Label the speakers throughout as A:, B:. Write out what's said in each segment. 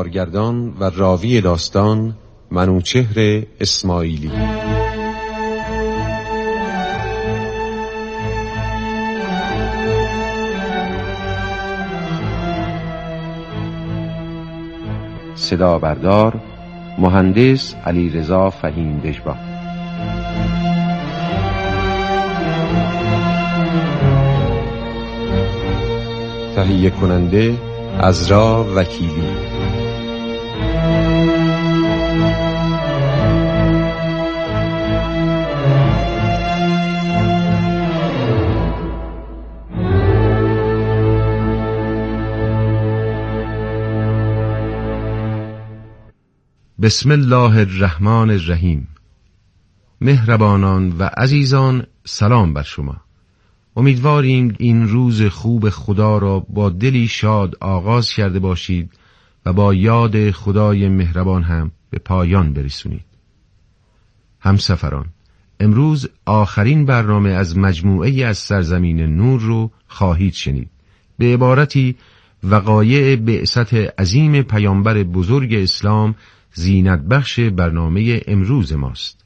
A: کارگردان و راوی داستان منوچهر اسماعیلی. صدا بردار مهندس علیرضا فهیم دژبا. تهیه کننده عزرا وکیلی. بسم الله الرحمن الرحیم. مهربانان و عزیزان، سلام بر شما. امیدواریم این روز خوب خدا را با دلی شاد آغاز کرده باشید و با یاد خدای مهربان هم به پایان برسونید. همسفران، امروز آخرین برنامه از مجموعه از سرزمین نور رو خواهید شنید. به عبارتی وقایع بعثت عظیم پیامبر بزرگ اسلام زینت بخش برنامه امروز ماست.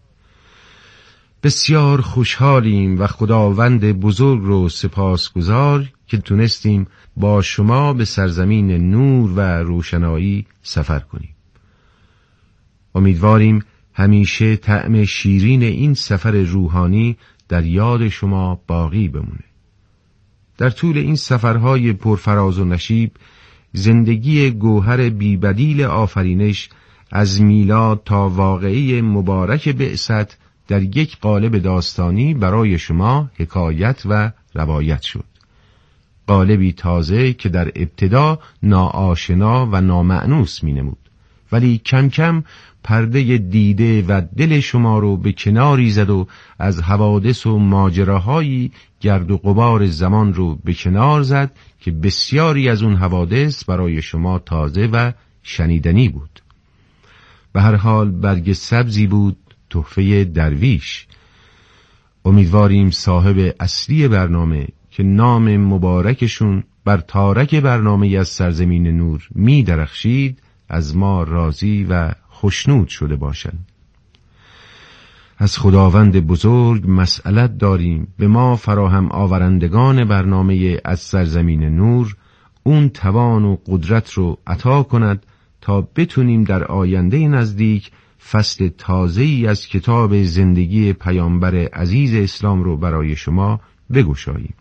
A: بسیار خوشحالیم و خداوند بزرگ رو سپاسگزار که تونستیم با شما به سرزمین نور و روشنایی سفر کنیم. امیدواریم همیشه طعم شیرین این سفر روحانی در یاد شما باقی بمونه. در طول این سفرهای پرفراز و نشیب، زندگی گوهر بی‌بدیل آفرینش از میلاد تا واقعه مبارک بعثت در یک قالب داستانی برای شما حکایت و روایت شد. قالبی تازه که در ابتدا ناآشنا و نامأنوس می نمود، ولی کم کم پرده دیده و دل شما رو به کناری زد و از حوادث و ماجراهایی گرد و غبار زمان رو به کنار زد که بسیاری از اون حوادث برای شما تازه و شنیدنی بود. به هر حال برگ سبزی بود تحفه درویش. امیدواریم صاحب اصلی برنامه که نام مبارکشون بر تارک برنامه از سرزمین نور می درخشید از ما راضی و خوشنود شده باشند. از خداوند بزرگ مسئلت داریم به ما فراهم آورندگان برنامه از سرزمین نور اون توان و قدرت رو عطا کند تا بتونیم در آینده نزدیک فصل تازه‌ای از کتاب زندگی پیامبر عزیز اسلام رو برای شما بگشاییم.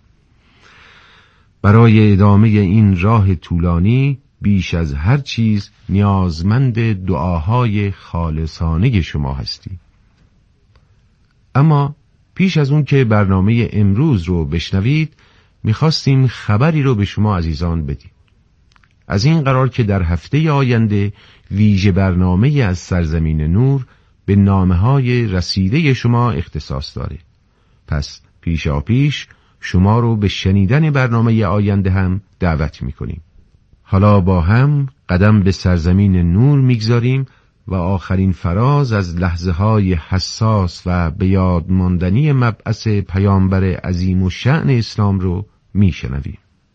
A: برای ادامه این راه طولانی بیش از هر چیز نیازمند دعاهای خالصانه شما هستیم. اما پیش از اون که برنامه امروز رو بشنوید، میخواستیم خبری رو به شما عزیزان بدیم. از این قرار که در هفته آینده ویژه برنامه از سرزمین نور به نامه‌های رسیده شما اختصاص داره. پس پیشاپیش شما رو به شنیدن برنامه آینده هم دعوت می‌کنیم. حالا با هم قدم به سرزمین نور می‌گذاریم و آخرین فراز از لحظه‌های حساس و به یاد ماندنی مبعث پیامبر عظیم الشأن اسلام رو می‌شنویم.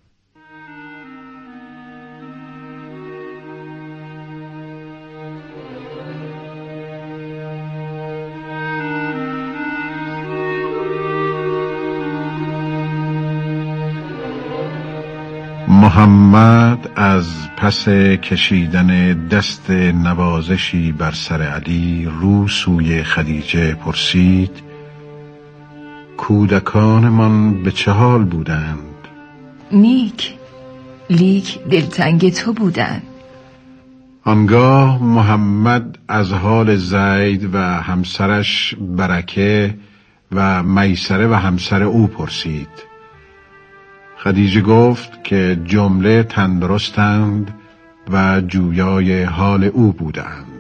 B: محمد از پس کشیدن دست نوازشی بر سر علی رو سوی خدیجه پرسید: کودکانمان به چه حال بودند؟
C: نیک، لیک دلتنگ تو بودند.
B: آنگاه محمد از حال زید و همسرش برکه و میسره و همسر او پرسید. خدیجه گفت که جمله تندرستند و جویای حال او بودند.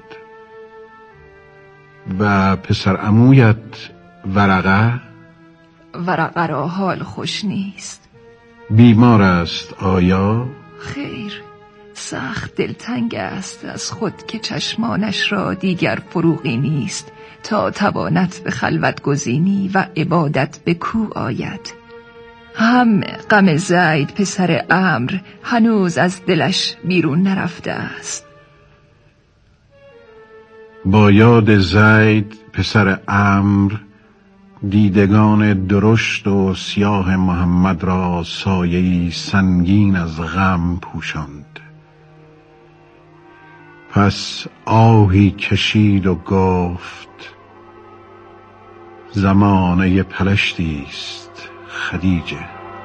B: و پسر عمویت ورقه
C: را حال خوش نیست.
B: بیمار است آیا؟
C: خیر، سخت دلتنگ است از خود که چشمانش را دیگر فروغی نیست تا تواند به خلوت گزینی و عبادت به کو آید. هم غم زید پسر عمرو هنوز از دلش بیرون نرفته است.
B: با یاد زید پسر عمرو دیدگان درشت و سیاه محمد را سایه‌ای سنگین از غم پوشاند. پس آهی کشید و گفت زمانه پلشتی است خدیجه.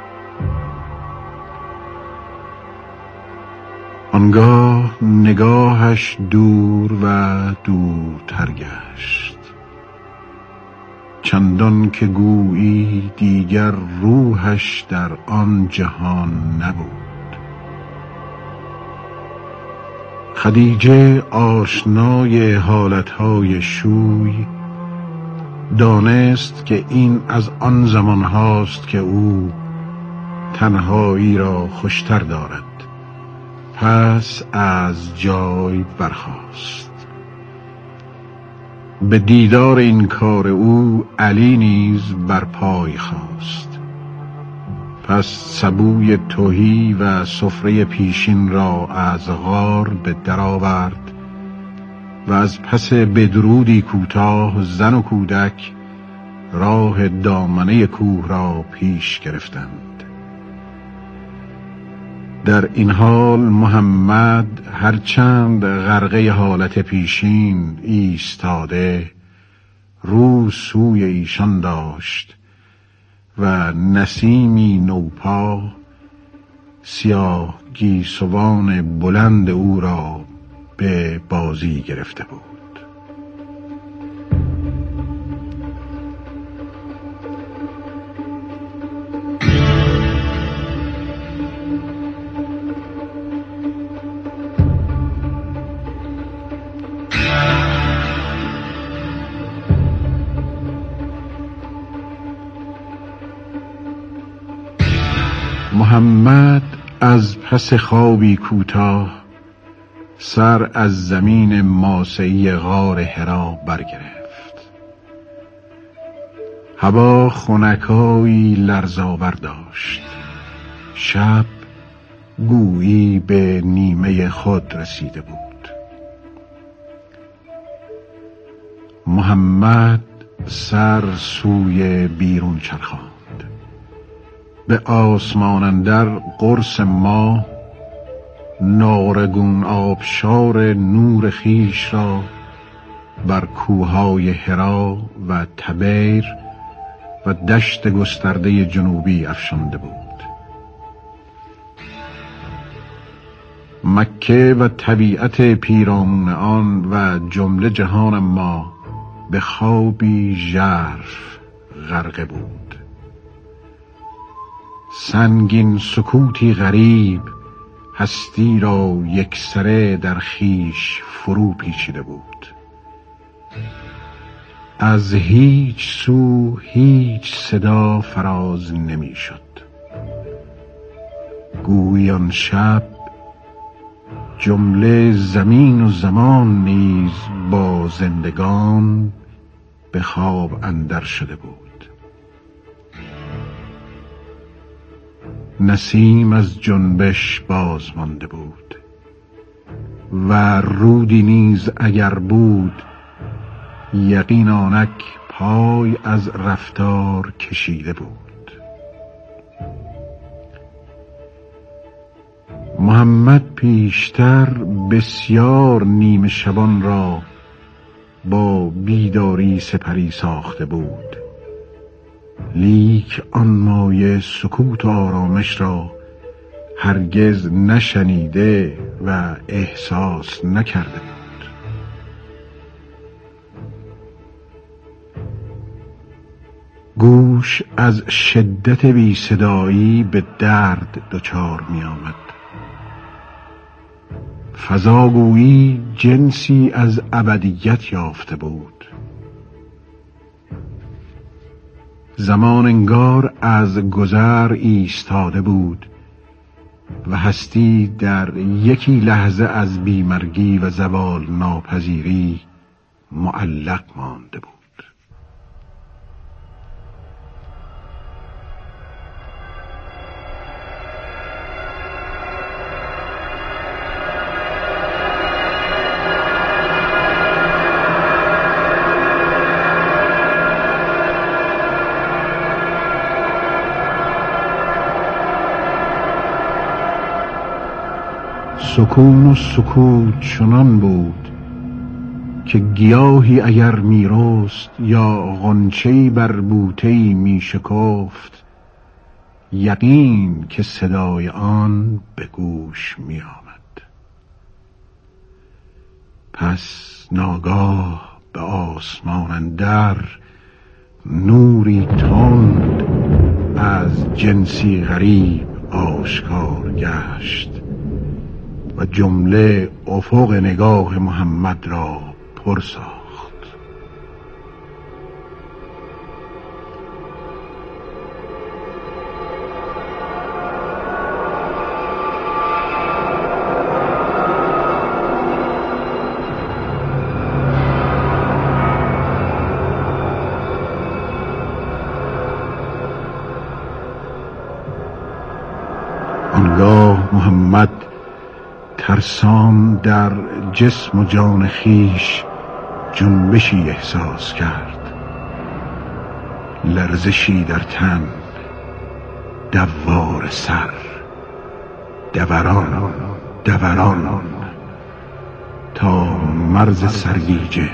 B: آنگاه نگاهش دور و دورتر گشت، چندان که گویی دیگر روحش در آن جهان نبود. خدیجه آشنای حالتهای شوی دانست که این از آن زمان هاست که او تنهایی را خوشتر دارد. پس از جای برخاست. به دیدار این کار او علی نیز بر پای خاست. پس سبوی تهی و سفره پیشین را از غار به در آورد و از پس بدرودی کوتاه زن و کودک راه دامنه کوه را پیش گرفتند. در این حال محمد هرچند غرقه حالت پیشین ایستاده رو سوی ایشان داشت و نسیمی نوپا سیاه گیسوان بلند او را به بازی گرفته بود. محمد از پس خوابی کوتاه سر از زمین ماسه‌ای غار حرا برگرفت. هوا خنکایی لرزآور داشت. شب گویی به نیمه خود رسیده بود. محمد سر سوی بیرون چرخاند. به آسمان اندر قرص ماه نارگون آبشار نور خیش را بر کوههای حرا و تبیر و دشت گسترده جنوبی افشانده بود. مکه و طبیعت پیرامون آن و جمله جهان ما به خوابی ژرف غرقه بود. سنگین سکوتی غریب هستی را یکسره در خیش فرو پیچیده بود. از هیچ سو هیچ صدا فراز نمی شد. گویی آن شب جمله زمین و زمان نیز با زندگان به خواب اندر شده بود. نسیم از جنبش باز مانده بود و رودی نیز اگر بود یقین آنک پای از رفتار کشیده بود. محمد پیشتر بسیار نیمه شبان را با بیداری سپری ساخته بود، لیک آن مایه سکوت و آرامش را هرگز نشنیده و احساس نکرده بود. گوش از شدت بی صدایی به درد دچار می آمد. فضاگویی جنسی از ابدیت یافته بود. زمان انگار از گذر ایستاده بود و هستی در یکی لحظه از بیمرگی و زوال ناپذیری معلق مانده بود. سکون و سکوت چنان بود که گیاهی اگر میرست یا غنچه‌ای بر بوته‌ای میشکفت، یقین که صدای آن به گوش میآمد. پس ناگاه به آسمان اندر نوری تند از جنسی غریب آشکار گشت و جمله افق نگاه محمد را پر ساخت. آنگاه محمد ترسان در جسم و جان خویش جنبشی احساس کرد، لرزشی در تن، دوار سر، دوران تا مرز سرگیجه.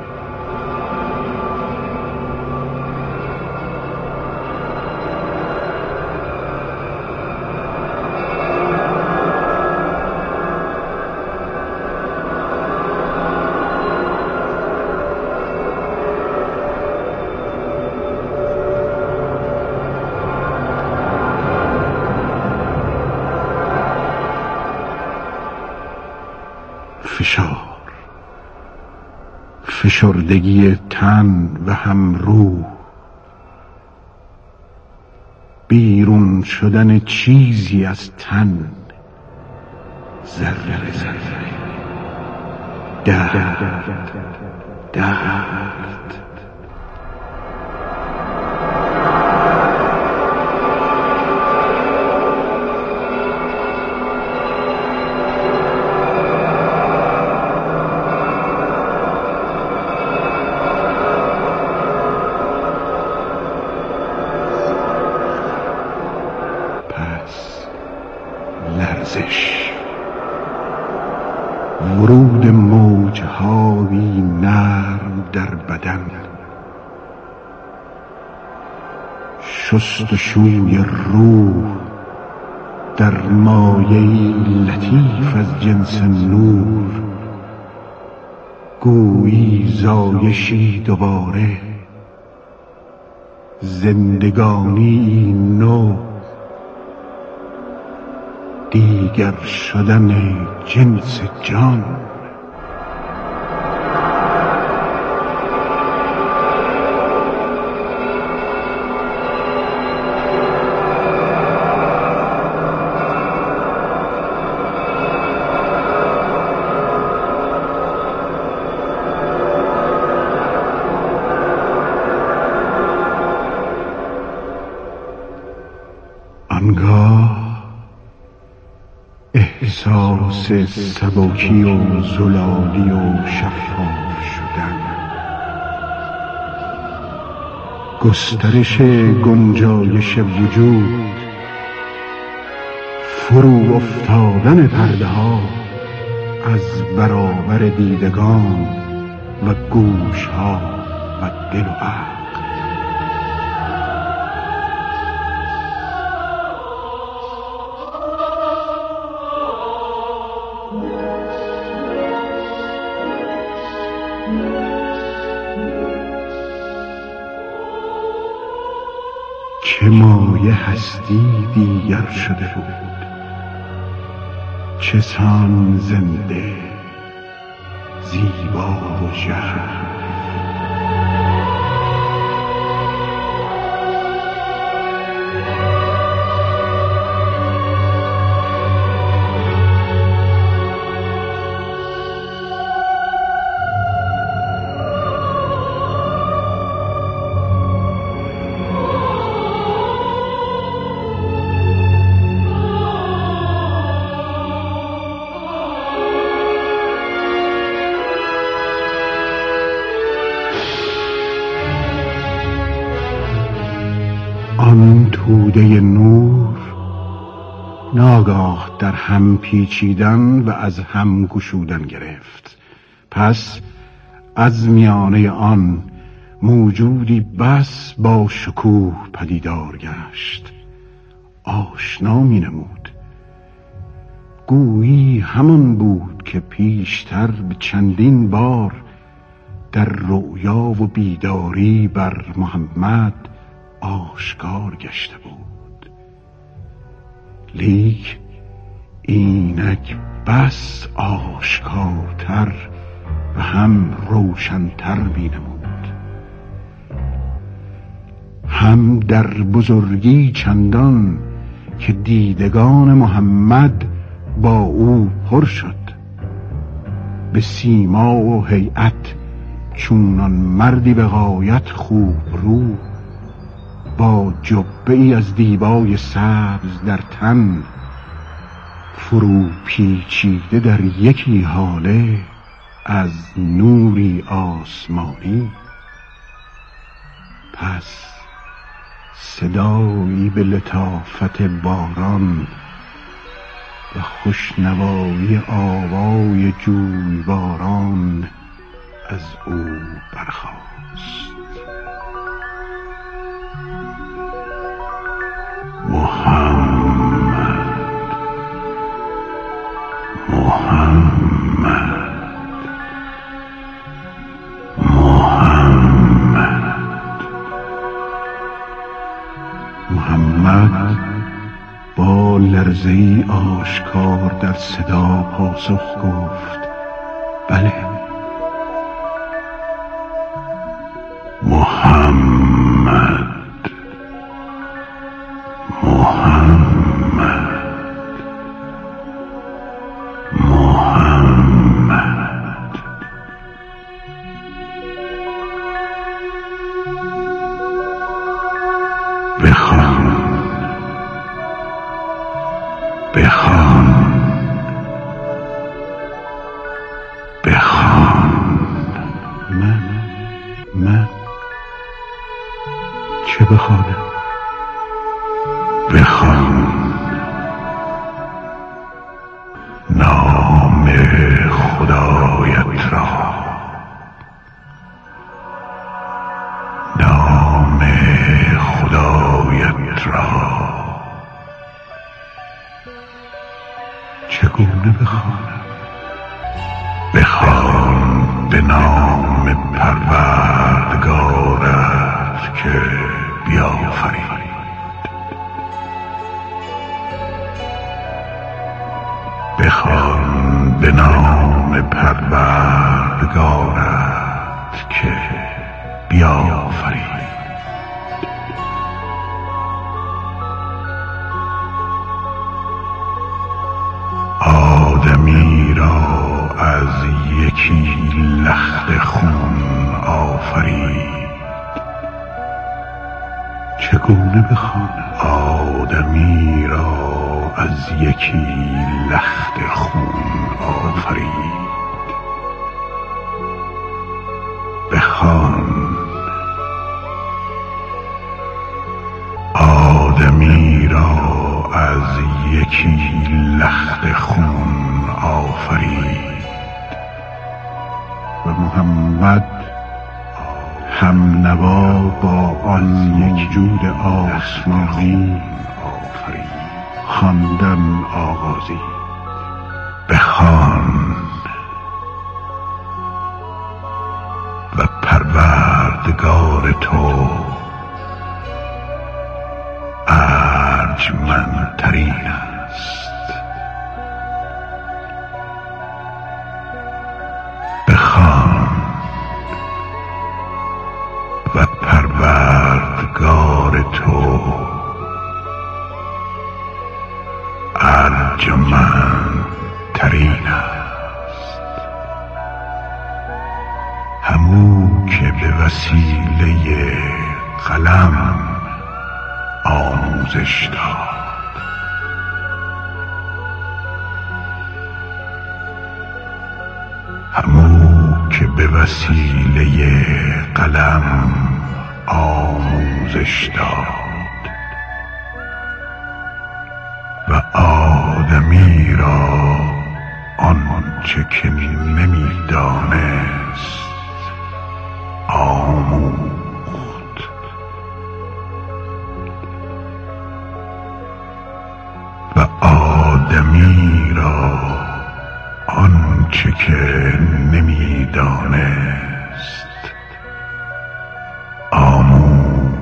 B: فشردگی تن و هم روح، بیرون شدن چیزی از تن، ذره ذره، درد. لرزش، ورود موج‌هایی نرم در بدن، شستشوی روح در مایه‌ای لطیف از جنس نور، گویی زایشی دوباره، زندگانی نو، دیگر شدن جنس جان. آنگاه احساس سبکی و زلالی و شفاف شدن، گسترش گنجایش وجود، فرو افتادن پرده ها از برابر دیدگان و گوش ها و دل و عقل. که مایه هستی دیگر شده بود، چه سان زنده، زیبا و ژرف. آن توده نور ناگاه در هم پیچیدن و از هم گشودن گرفت. پس از میانه آن موجودی بس با شکوه پدیدار گشت. آشنا می نمود، گویی همان بود که پیشتر به چندین بار در رؤیا و بیداری بر محمد آشکار گشته بود. لیک اینک بس آشکارتر و هم روشنتر می نمود. هم در بزرگی چندان که دیدگان محمد با او پر شد. به سیما و هیئت چونان مردی به غایت خوب رو، با جبه ای از دیبای سبز در تن، فرو پیچیده در یکی حاله از نوری آسمانی. پس صدایی به لطافت باران و خوشنوایی آوای جویباران از او برخاست. محمد، محمد، محمد. محمد با لرزه‌ای آشکار در صدا پاسخ گفت: بله. محمد، محمد، محمد. بخوان، بخوان، بخوان. من چه بخوانم؟ بخوان نام خدایت را، نام خدایت را. چگونه بخوانم؟ بخوان به نام پروردگارت که بیافرید. بخوان به نام پروردگارت که بیافرید. آدمی را از یکی لخت خون آفرید. چگونه بخوانم؟ آدمی را از یکی لخت خون آفرید. بخوان آدمی را از یکی لخت خون آفرید. و محمد هم نوا با آن وجود آسمانی خواندن آغازید. بخوان و پروردگار تو ارجمندترین است. بخوان و پروردگار تو ارجمندترین است. همو که به وسیله قلم آموزش داد. همو که به وسیله قلم آموزش داد و آدمی را آنچه که نمی‌دانست آموخت. و آدمی را آنچه که نمی‌دانست آموخت.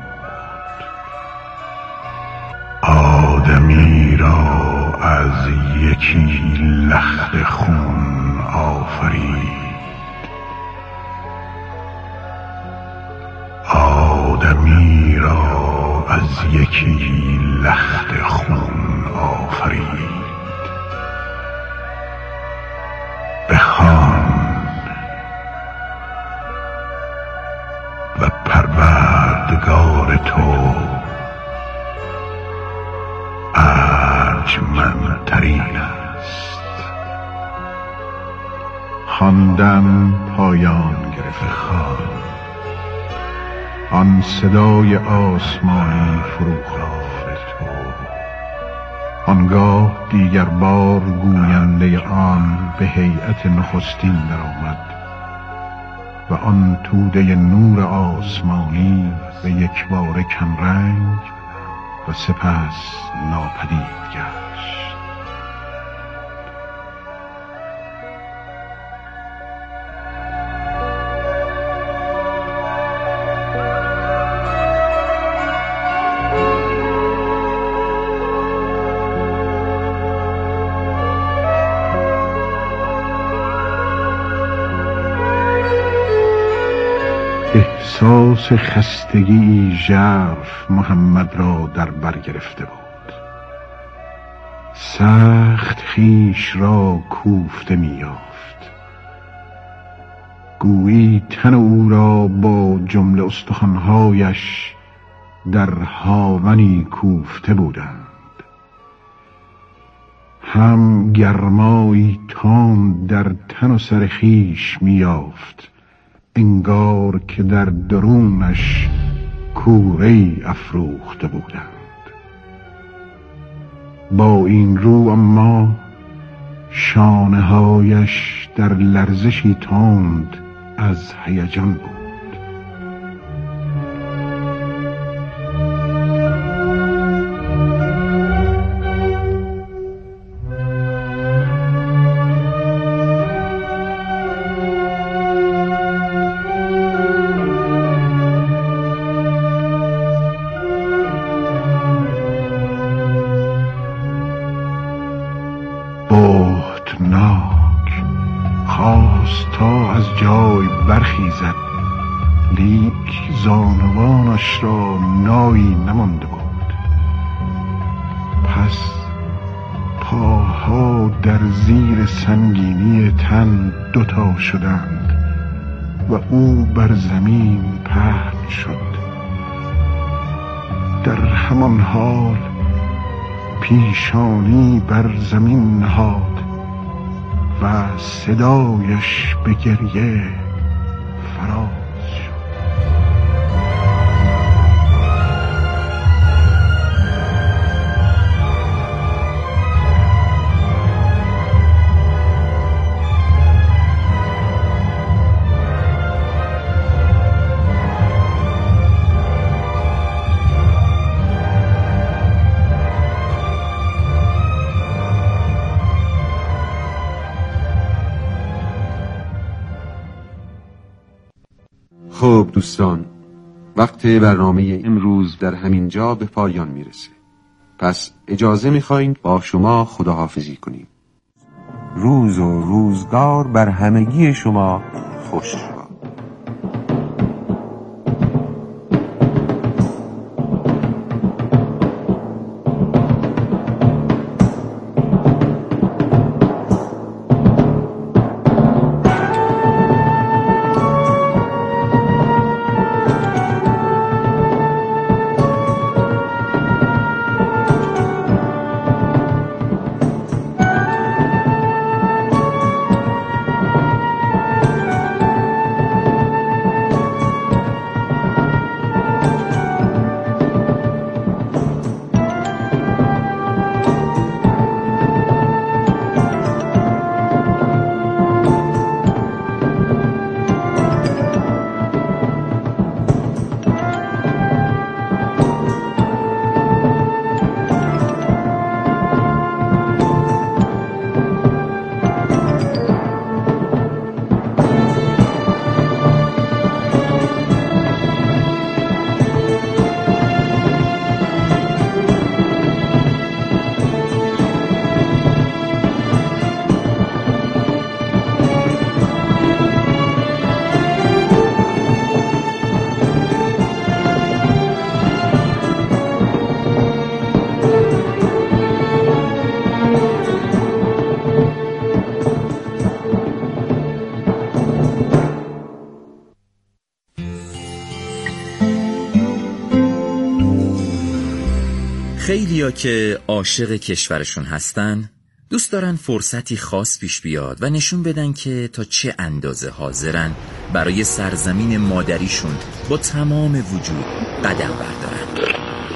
B: آدمی را از یکی لخت خون آفرید. آدمی را از یکی لخت خون آفرید. بخوان و پروردگار تو ارجمندترین است. خواندن پایان گرفت. آن صدای آسمانی فرو خفت. آنگاه دیگر بار گوینده آن به هیئت نخستین درآمد و آن توده نور آسمانی به یک بار کمرنگ و سپس ناپدید گشت. احساس خستگی ژرف محمد را در بر گرفته بود. سخت خویش را کوفته می‌یافت. گویی تن او را با جمله استخوان‌هایش در هاونی کوفته بودند. هم گرمایی تند در تن و سر خویش می‌یافت، انگار که در درونش کوره‌ای افروخته بودند. با این رو اما شانه‌هایش در لرزشی تند از هیجان بود. خواست تا از جای برخیزد، لیک زانوانش را نایی نمانده بود. پس پاها در زیر سنگینی تن دوتا شدند و او بر زمین پهن شد. در همان حال پیشانی بر زمین نهاد و صدایش به گریه فراز شد.
D: خب دوستان، وقت برنامه امروز در همین جا به پایان میرسه. پس اجازه میخوایم با شما خداحافظی کنیم. روز و روزگار بر همگی شما خوش باد.
E: خیلیا که عاشق کشورشون هستن دوست دارن فرصتی خاص پیش بیاد و نشون بدن که تا چه اندازه حاضرن برای سرزمین مادریشون با تمام وجود قدم بردارن.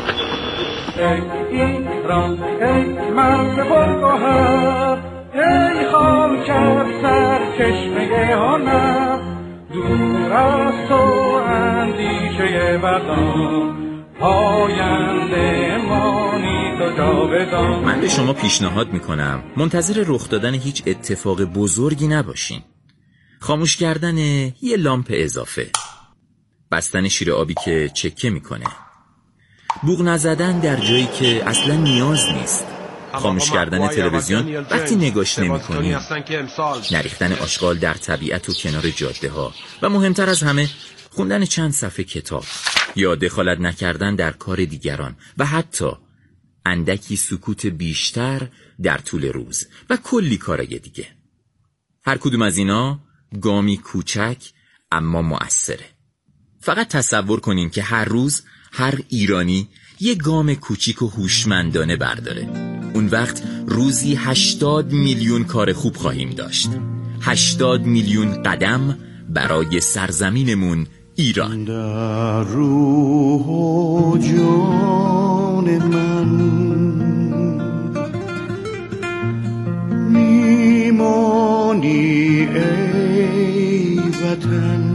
F: ای ایران ای مرد پرگوهر، ای خاکت سرچشمه هنر، دور از تو اندیشه بدان، پاینده مانی تو جاودان.
E: من به شما پیشنهاد میکنم منتظر رخ دادن هیچ اتفاق بزرگی نباشین. خاموش کردن یه لامپ اضافه، بستن شیر آبی که چکه میکنه، بوق نزدن در جایی که اصلا نیاز نیست، خاموش کردن تلویزیون وقتی نگاش نمی‌کنی، نریختن آشغال در طبیعت و کنار جاده ها و مهمتر از همه خوندن چند صفحه کتاب یا دخالت نکردن در کار دیگران و حتی اندکی سکوت بیشتر در طول روز و کلی کارای دیگه. هر کدوم از اینا گامی کوچک اما مؤثره. فقط تصور کنین که هر روز هر ایرانی یه گام کوچیک و هوشمندانه برداره. اون وقت روزی 80 میلیون کار خوب خواهیم داشت. 80 میلیون قدم برای سرزمینمون ایران.
G: در روح و جان من میمانی ای وطن.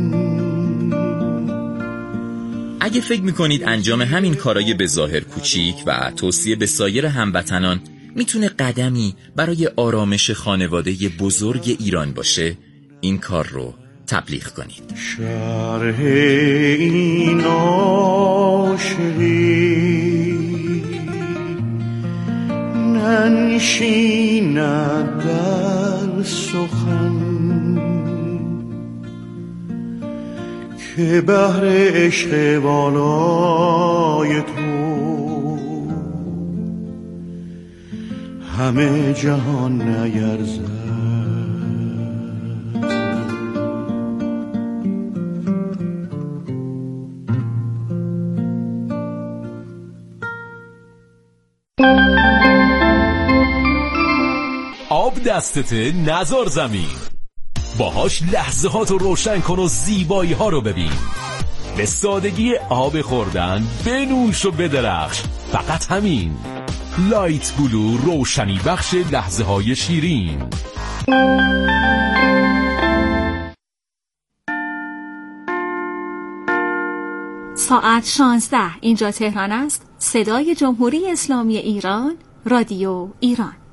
E: اگه فکر میکنید انجام همین کارای به ظاهر کوچیک و توصیه به سایر هموطنان میتونه قدمی برای آرامش خانواده بزرگ ایران باشه، این کار رو تبلیغ کنید.
G: شرح این عاشقی ننشیند در سخن، که بحر عشق والای تو همه جهان نیرزد.
H: آب دستته نزار زمین، باهاش لحظه ها تو روشن کن و زیبایی ها رو ببین. به سادگی آب خوردن بنوش و بدرخش، فقط همین. لایت بلو، روشنی بخش لحظه های شیرین.
I: ساعت 16 اینجا تهران است. صدای جمهوری اسلامی ایران، رادیو ایران.